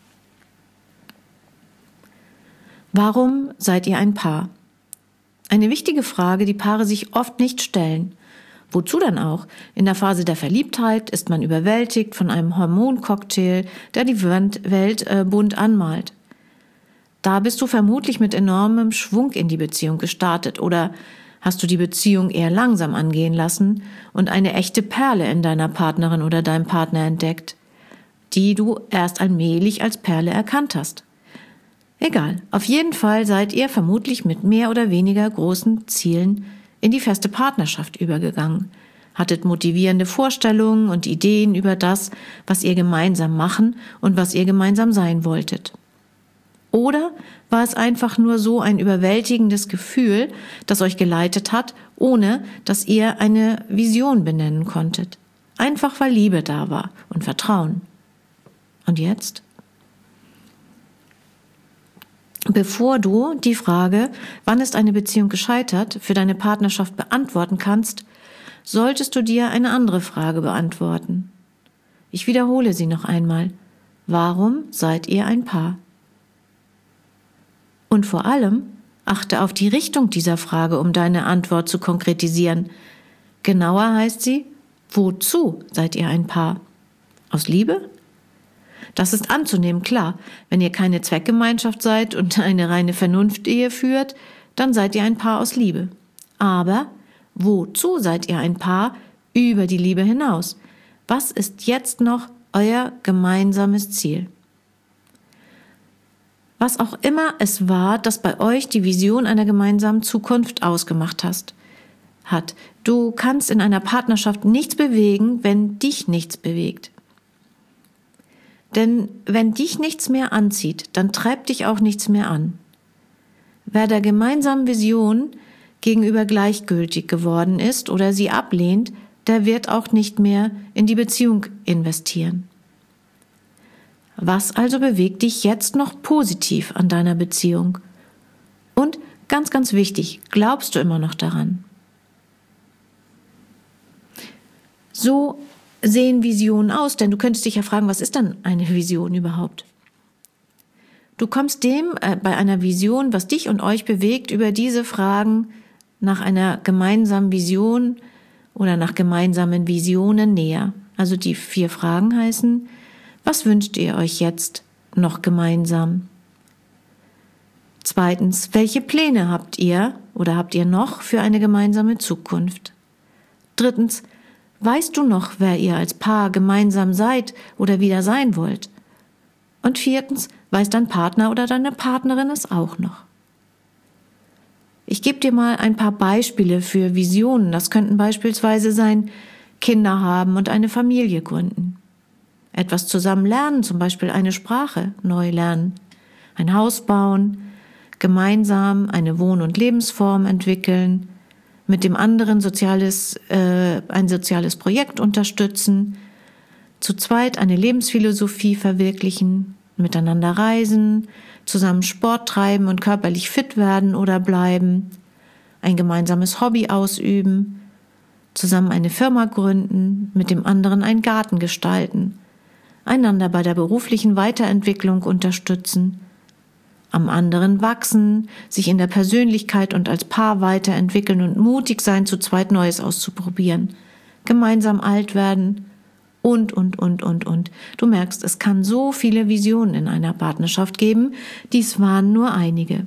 Warum seid ihr ein Paar? Eine wichtige Frage, die Paare sich oft nicht stellen. Wozu dann auch? In der Phase der Verliebtheit ist man überwältigt von einem Hormoncocktail, der die Welt bunt anmalt. Da bist du vermutlich mit enormem Schwung in die Beziehung gestartet oder hast du die Beziehung eher langsam angehen lassen und eine echte Perle in deiner Partnerin oder deinem Partner entdeckt, die du erst allmählich als Perle erkannt hast. Egal, auf jeden Fall seid ihr vermutlich mit mehr oder weniger großen Zielen in die feste Partnerschaft übergegangen, hattet motivierende Vorstellungen und Ideen über das, was ihr gemeinsam machen und was ihr gemeinsam sein wolltet. Oder war es einfach nur so ein überwältigendes Gefühl, das euch geleitet hat, ohne dass ihr eine Vision benennen konntet? Einfach weil Liebe da war und Vertrauen. Und jetzt? Bevor du die Frage, wann ist eine Beziehung gescheitert, für deine Partnerschaft beantworten kannst, solltest du dir eine andere Frage beantworten. Ich wiederhole sie noch einmal. Warum seid ihr ein Paar? Und vor allem achte auf die Richtung dieser Frage, um deine Antwort zu konkretisieren. Genauer heißt sie, wozu seid ihr ein Paar? Aus Liebe? Das ist anzunehmen, klar. Wenn ihr keine Zweckgemeinschaft seid und eine reine Vernunftehe führt, dann seid ihr ein Paar aus Liebe. Aber wozu seid ihr ein Paar über die Liebe hinaus? Was ist jetzt noch euer gemeinsames Ziel? Was auch immer es war, das bei euch die Vision einer gemeinsamen Zukunft ausgemacht hat. Du kannst in einer Partnerschaft nichts bewegen, wenn dich nichts bewegt. Denn wenn dich nichts mehr anzieht, dann treibt dich auch nichts mehr an. Wer der gemeinsamen Vision gegenüber gleichgültig geworden ist oder sie ablehnt, der wird auch nicht mehr in die Beziehung investieren. Was also bewegt dich jetzt noch positiv an deiner Beziehung? Und ganz, ganz wichtig, glaubst du immer noch daran? So sehen Visionen aus, denn du könntest dich ja fragen, was ist dann eine Vision überhaupt? Du kommst dem bei einer Vision, was dich und euch bewegt, über diese Fragen nach einer gemeinsamen Vision oder nach gemeinsamen Visionen näher. Also die 4 Fragen heißen, was wünscht ihr euch jetzt noch gemeinsam? 2. Welche Pläne habt ihr oder habt ihr noch für eine gemeinsame Zukunft? 3. Weißt du noch, wer ihr als Paar gemeinsam seid oder wieder sein wollt? Und 4. Weiß dein Partner oder deine Partnerin es auch noch? Ich gebe dir mal ein paar Beispiele für Visionen. Das könnten beispielsweise sein, Kinder haben und eine Familie gründen. etwas zusammen lernen, zum Beispiel eine Sprache neu lernen, ein Haus bauen, gemeinsam eine Wohn- und Lebensform entwickeln, mit dem anderen ein soziales Projekt unterstützen, zu zweit eine Lebensphilosophie verwirklichen, miteinander reisen, zusammen Sport treiben und körperlich fit werden oder bleiben, ein gemeinsames Hobby ausüben, zusammen eine Firma gründen, mit dem anderen einen Garten gestalten, einander bei der beruflichen Weiterentwicklung unterstützen, am anderen wachsen, sich in der Persönlichkeit und als Paar weiterentwickeln und mutig sein, zu zweit Neues auszuprobieren, gemeinsam alt werden und. Du merkst, es kann so viele Visionen in einer Partnerschaft geben, dies waren nur einige.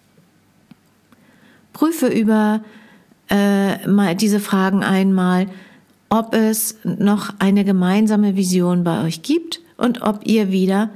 Prüfe über diese Fragen einmal, ob es noch eine gemeinsame Vision bei euch gibt und ob ihr wieder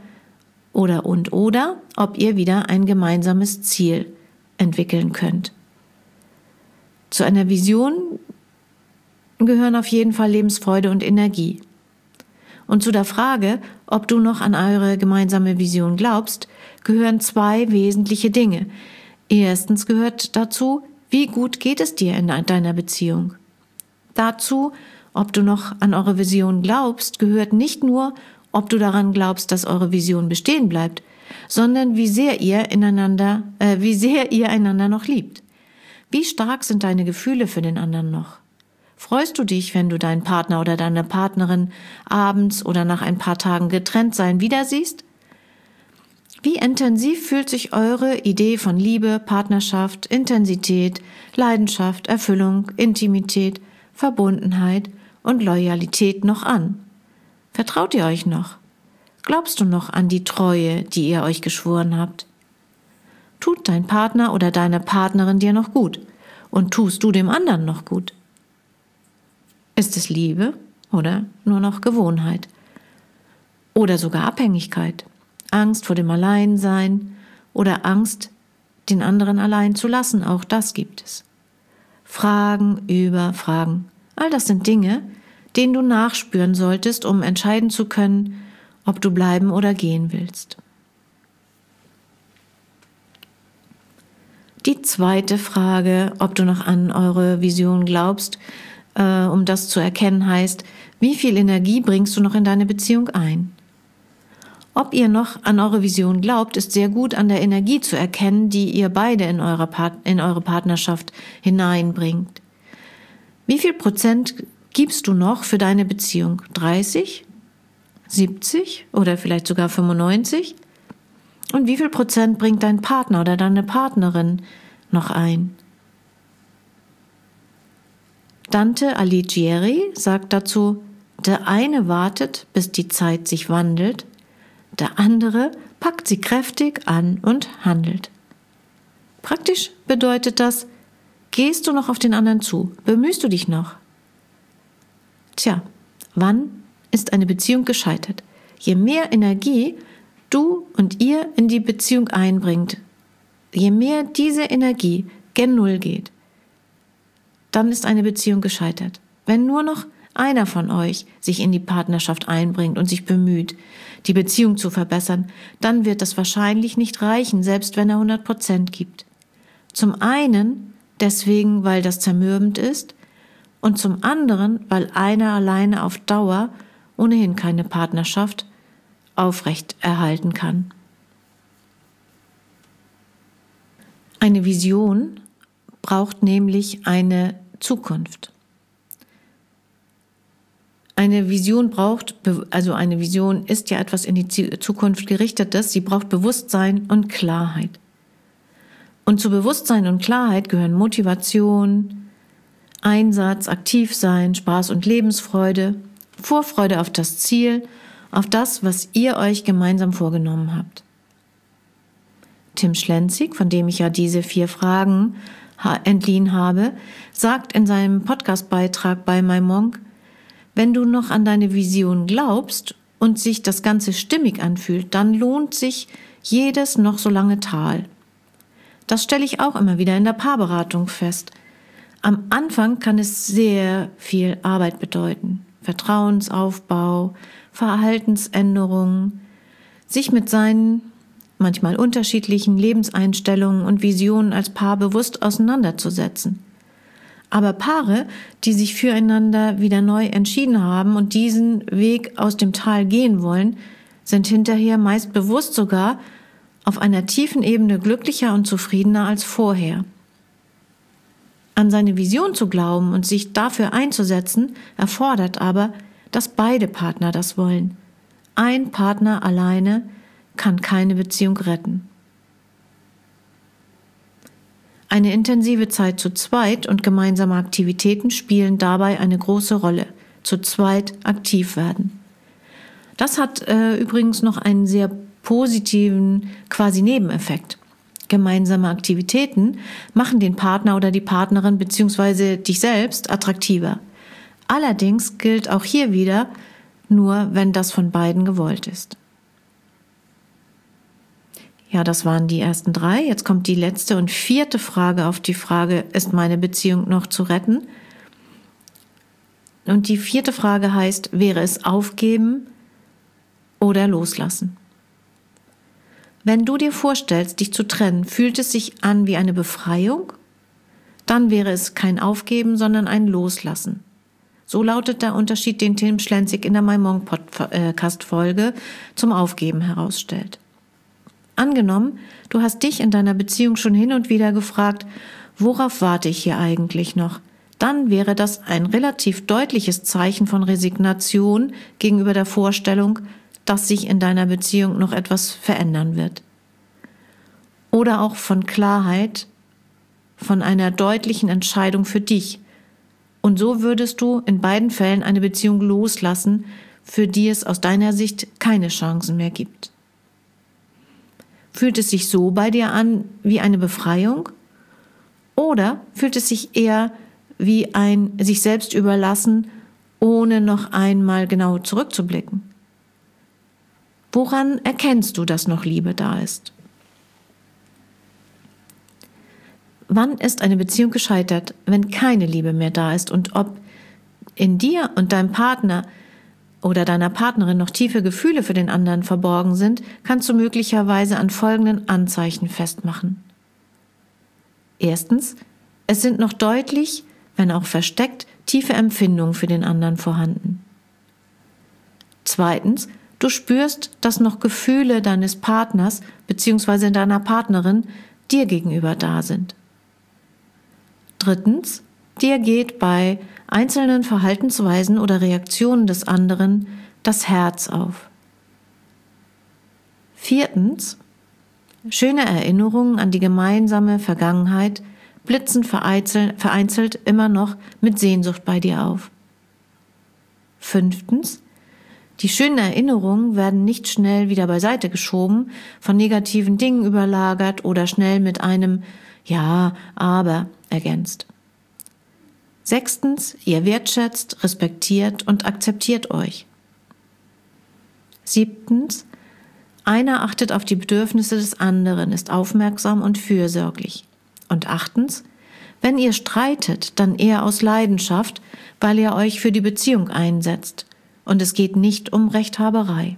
ob ihr wieder ein gemeinsames Ziel entwickeln könnt. Zu einer Vision gehören auf jeden Fall Lebensfreude und Energie. Und zu der Frage, ob du noch an eure gemeinsame Vision glaubst, gehören 2 wesentliche Dinge. Erstens gehört dazu, wie gut geht es dir in deiner Beziehung? Dazu, ob du noch an eure Vision glaubst, gehört nicht nur, ob du daran glaubst, dass eure Vision bestehen bleibt, sondern wie sehr ihr einander noch liebt. Wie stark sind deine Gefühle für den anderen noch? Freust du dich, wenn du deinen Partner oder deine Partnerin abends oder nach ein paar Tagen getrennt sein wieder siehst? Wie intensiv fühlt sich eure Idee von Liebe, Partnerschaft, Intensität, Leidenschaft, Erfüllung, Intimität, Verbundenheit und Loyalität noch an? Vertraut ihr euch noch? Glaubst du noch an die Treue, die ihr euch geschworen habt? Tut dein Partner oder deine Partnerin dir noch gut? Und tust du dem anderen noch gut? Ist es Liebe oder nur noch Gewohnheit? Oder sogar Abhängigkeit? Angst vor dem Alleinsein oder Angst, den anderen allein zu lassen? Auch das gibt es. Fragen über Fragen. All das sind Dinge, denen du nachspüren solltest, um entscheiden zu können, ob du bleiben oder gehen willst. Die zweite Frage, ob du noch an eure Vision glaubst, um das zu erkennen, heißt, wie viel Energie bringst du noch in deine Beziehung ein? Ob ihr noch an eure Vision glaubt, ist sehr gut an der Energie zu erkennen, die ihr beide in eure Partnerschaft hineinbringt. Wie viel Prozent gibst du noch für deine Beziehung? 30? 70? Oder vielleicht sogar 95? Und wie viel Prozent bringt dein Partner oder deine Partnerin noch ein? Dante Alighieri sagt dazu, der eine wartet, bis die Zeit sich wandelt, der andere packt sie kräftig an und handelt. Praktisch bedeutet das, gehst du noch auf den anderen zu? Bemühst du dich noch? Tja, wann ist eine Beziehung gescheitert? Je mehr Energie du und ihr in die Beziehung einbringt, je mehr diese Energie gen Null geht, dann ist eine Beziehung gescheitert. Wenn nur noch einer von euch sich in die Partnerschaft einbringt und sich bemüht, die Beziehung zu verbessern, dann wird das wahrscheinlich nicht reichen, selbst wenn er 100% gibt. Zum einen deswegen, weil das zermürbend ist und zum anderen, weil einer alleine auf Dauer ohnehin keine Partnerschaft aufrecht erhalten kann. Eine Vision braucht nämlich eine Zukunft. Eine Vision ist ja etwas in die Zukunft gerichtetes, sie braucht Bewusstsein und Klarheit. Und zu Bewusstsein und Klarheit gehören Motivation, Einsatz, Aktivsein, Spaß und Lebensfreude, Vorfreude auf das Ziel, auf das, was ihr euch gemeinsam vorgenommen habt. Tim Schlenzig, von dem ich ja diese 4 Fragen entliehen habe, sagt in seinem Podcastbeitrag bei MyMonk, wenn du noch an deine Vision glaubst und sich das Ganze stimmig anfühlt, dann lohnt sich jedes noch so lange Tal. Das stelle ich auch immer wieder in der Paarberatung fest. Am Anfang kann es sehr viel Arbeit bedeuten. Vertrauensaufbau, Verhaltensänderungen, sich mit seinen manchmal unterschiedlichen Lebenseinstellungen und Visionen als Paar bewusst auseinanderzusetzen. Aber Paare, die sich füreinander wieder neu entschieden haben und diesen Weg aus dem Tal gehen wollen, sind hinterher meist bewusst sogar auf einer tiefen Ebene glücklicher und zufriedener als vorher. An seine Vision zu glauben und sich dafür einzusetzen, erfordert aber, dass beide Partner das wollen. Ein Partner alleine kann keine Beziehung retten. Eine intensive Zeit zu zweit und gemeinsame Aktivitäten spielen dabei eine große Rolle. Zu zweit aktiv werden. Das hat übrigens noch einen sehr positiven quasi Nebeneffekt. Gemeinsame Aktivitäten machen den Partner oder die Partnerin bzw. dich selbst attraktiver. Allerdings gilt auch hier wieder, nur wenn das von beiden gewollt ist. Ja, das waren die ersten 3. Jetzt kommt die letzte und 4. Frage auf die Frage, ist meine Beziehung noch zu retten? Und die 4. Frage heißt, wäre es aufgeben oder loslassen? Wenn du dir vorstellst, dich zu trennen, fühlt es sich an wie eine Befreiung? Dann wäre es kein Aufgeben, sondern ein Loslassen. So lautet der Unterschied, den Tim Schlenzig in der My-Monk-Podcast-Folge zum Aufgeben herausstellt. Angenommen, du hast dich in deiner Beziehung schon hin und wieder gefragt, worauf warte ich hier eigentlich noch? Dann wäre das ein relativ deutliches Zeichen von Resignation gegenüber der Vorstellung, dass sich in deiner Beziehung noch etwas verändern wird. Oder auch von Klarheit, von einer deutlichen Entscheidung für dich. Und so würdest du in beiden Fällen eine Beziehung loslassen, für die es aus deiner Sicht keine Chancen mehr gibt. Fühlt es sich so bei dir an wie eine Befreiung? Oder fühlt es sich eher wie ein sich selbst überlassen, ohne noch einmal genau zurückzublicken? Woran erkennst du, dass noch Liebe da ist? Wann ist eine Beziehung gescheitert, wenn keine Liebe mehr da ist und ob in dir und deinem Partner oder deiner Partnerin noch tiefe Gefühle für den anderen verborgen sind, kannst du möglicherweise an folgenden Anzeichen festmachen. Erstens, es sind noch deutlich, wenn auch versteckt, tiefe Empfindungen für den anderen vorhanden. Zweitens, du spürst, dass noch Gefühle deines Partners bzw. deiner Partnerin dir gegenüber da sind. Drittens, dir geht bei einzelnen Verhaltensweisen oder Reaktionen des anderen das Herz auf. Viertens, schöne Erinnerungen an die gemeinsame Vergangenheit blitzen vereinzelt immer noch mit Sehnsucht bei dir auf. Fünftens, die schönen Erinnerungen werden nicht schnell wieder beiseite geschoben, von negativen Dingen überlagert oder schnell mit einem Ja, aber ergänzt. Sechstens, ihr wertschätzt, respektiert und akzeptiert euch. Siebtens, einer achtet auf die Bedürfnisse des anderen, ist aufmerksam und fürsorglich. Und achtens, wenn ihr streitet, dann eher aus Leidenschaft, weil ihr euch für die Beziehung einsetzt. Und es geht nicht um Rechthaberei.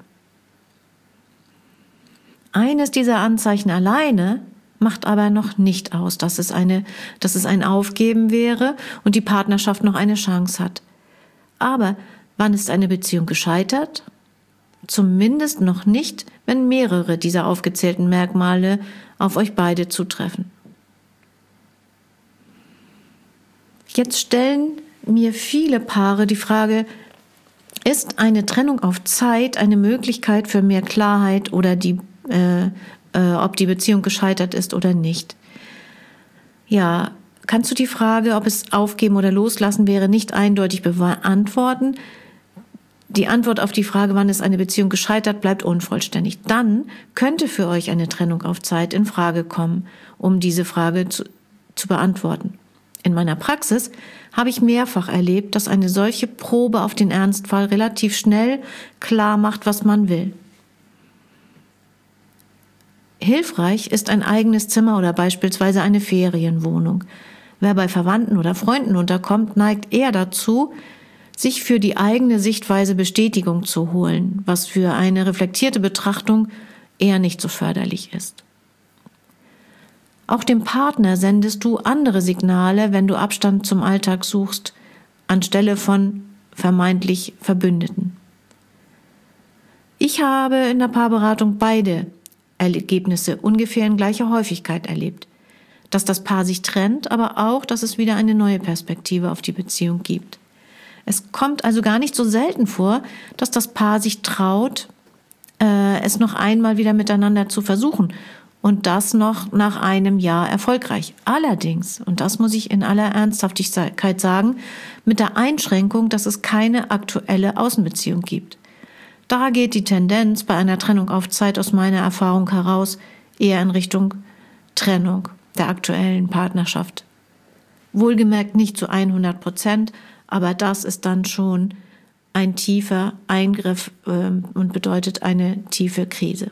Eines dieser Anzeichen alleine macht aber noch nicht aus, dass es ein Aufgeben wäre und die Partnerschaft noch eine Chance hat. Aber wann ist eine Beziehung gescheitert? Zumindest noch nicht, wenn mehrere dieser aufgezählten Merkmale auf euch beide zutreffen. Jetzt stellen mir viele Paare die Frage, ist eine Trennung auf Zeit eine Möglichkeit für mehr Klarheit oder ob die Beziehung gescheitert ist oder nicht? Ja, kannst du die Frage, ob es aufgeben oder loslassen wäre, nicht eindeutig beantworten? Die Antwort auf die Frage, wann ist eine Beziehung gescheitert, bleibt unvollständig. Dann könnte für euch eine Trennung auf Zeit in Frage kommen, um diese Frage zu beantworten. In meiner Praxis habe ich mehrfach erlebt, dass eine solche Probe auf den Ernstfall relativ schnell klar macht, was man will. Hilfreich ist ein eigenes Zimmer oder beispielsweise eine Ferienwohnung. Wer bei Verwandten oder Freunden unterkommt, neigt eher dazu, sich für die eigene Sichtweise Bestätigung zu holen, was für eine reflektierte Betrachtung eher nicht so förderlich ist. Auch dem Partner sendest du andere Signale, wenn du Abstand zum Alltag suchst, anstelle von vermeintlich Verbündeten. Ich habe in der Paarberatung beide Ergebnisse ungefähr in gleicher Häufigkeit erlebt. Dass das Paar sich trennt, aber auch, dass es wieder eine neue Perspektive auf die Beziehung gibt. Es kommt also gar nicht so selten vor, dass das Paar sich traut, es noch einmal wieder miteinander zu versuchen und das noch nach einem Jahr erfolgreich. Allerdings, und das muss ich in aller Ernsthaftigkeit sagen, mit der Einschränkung, dass es keine aktuelle Außenbeziehung gibt. Da geht die Tendenz bei einer Trennung auf Zeit aus meiner Erfahrung heraus eher in Richtung Trennung der aktuellen Partnerschaft. Wohlgemerkt nicht zu 100%, aber das ist dann schon ein tiefer Eingriff und bedeutet eine tiefe Krise.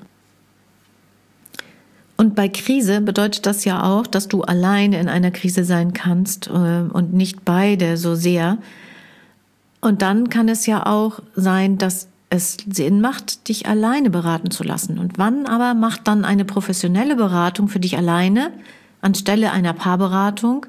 Und bei Krise bedeutet das ja auch, dass du alleine in einer Krise sein kannst und nicht beide so sehr. Und dann kann es ja auch sein, dass es Sinn macht, dich alleine beraten zu lassen. Und wann aber macht dann eine professionelle Beratung für dich alleine anstelle einer Paarberatung?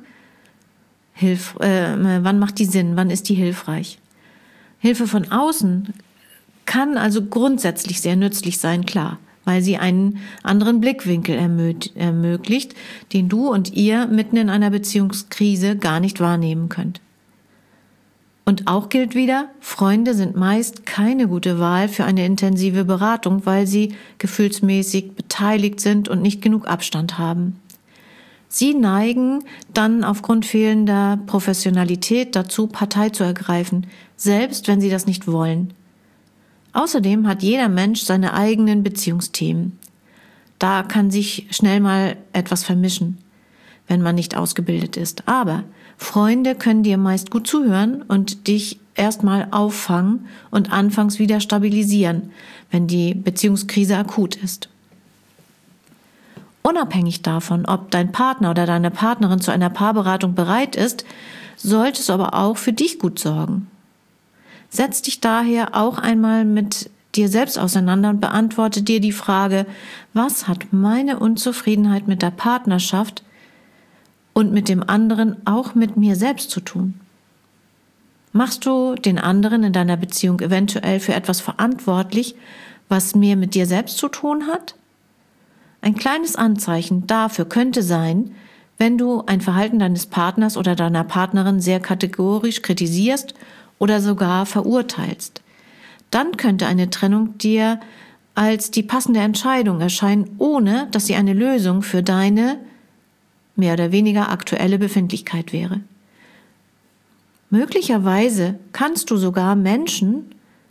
Wann macht die Sinn? Wann ist die hilfreich? Hilfe von außen kann also grundsätzlich sehr nützlich sein, klar, weil sie einen anderen Blickwinkel ermöglicht, den du und ihr mitten in einer Beziehungskrise gar nicht wahrnehmen könnt. Und auch gilt wieder, Freunde sind meist keine gute Wahl für eine intensive Beratung, weil sie gefühlsmäßig beteiligt sind und nicht genug Abstand haben. Sie neigen dann aufgrund fehlender Professionalität dazu, Partei zu ergreifen, selbst wenn sie das nicht wollen. Außerdem hat jeder Mensch seine eigenen Beziehungsthemen. Da kann sich schnell mal etwas vermischen, wenn man nicht ausgebildet ist. Aber Freunde können dir meist gut zuhören und dich erstmal auffangen und anfangs wieder stabilisieren, wenn die Beziehungskrise akut ist. Unabhängig davon, ob dein Partner oder deine Partnerin zu einer Paarberatung bereit ist, solltest du aber auch für dich gut sorgen. Setz dich daher auch einmal mit dir selbst auseinander und beantworte dir die Frage, was hat meine Unzufriedenheit mit der Partnerschaft und mit dem anderen auch mit mir selbst zu tun? Machst du den anderen in deiner Beziehung eventuell für etwas verantwortlich, was mehr mit dir selbst zu tun hat? Ein kleines Anzeichen dafür könnte sein, wenn du ein Verhalten deines Partners oder deiner Partnerin sehr kategorisch kritisierst oder sogar verurteilst. Dann könnte eine Trennung dir als die passende Entscheidung erscheinen, ohne dass sie eine Lösung für deine mehr oder weniger aktuelle Befindlichkeit wäre. Möglicherweise kennst du sogar Menschen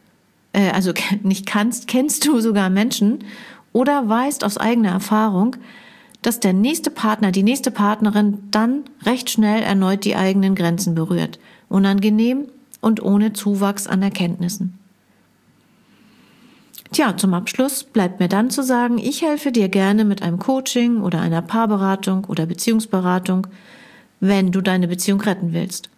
oder weißt aus eigener Erfahrung, dass der nächste Partner, die nächste Partnerin dann recht schnell erneut die eigenen Grenzen berührt. Unangenehm und ohne Zuwachs an Erkenntnissen. Tja, zum Abschluss bleibt mir dann zu sagen, ich helfe dir gerne mit einem Coaching oder einer Paarberatung oder Beziehungsberatung, wenn du deine Beziehung retten willst.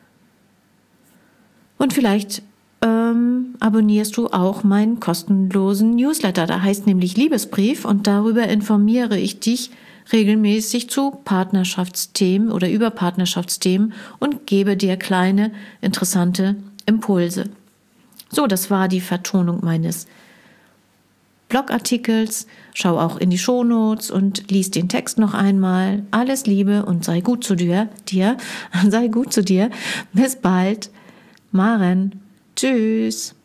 Und vielleicht abonnierst du auch meinen kostenlosen Newsletter. Da heißt nämlich Liebesbrief und darüber informiere ich dich regelmäßig zu Partnerschaftsthemen oder über Partnerschaftsthemen und gebe dir kleine, interessante Impulse. So, das war die Vertonung meines Blogartikels. Schau auch in die Shownotes und lies den Text noch einmal. Alles Liebe und sei gut zu dir. Sei gut zu dir. Bis bald. Maren. Tschüss.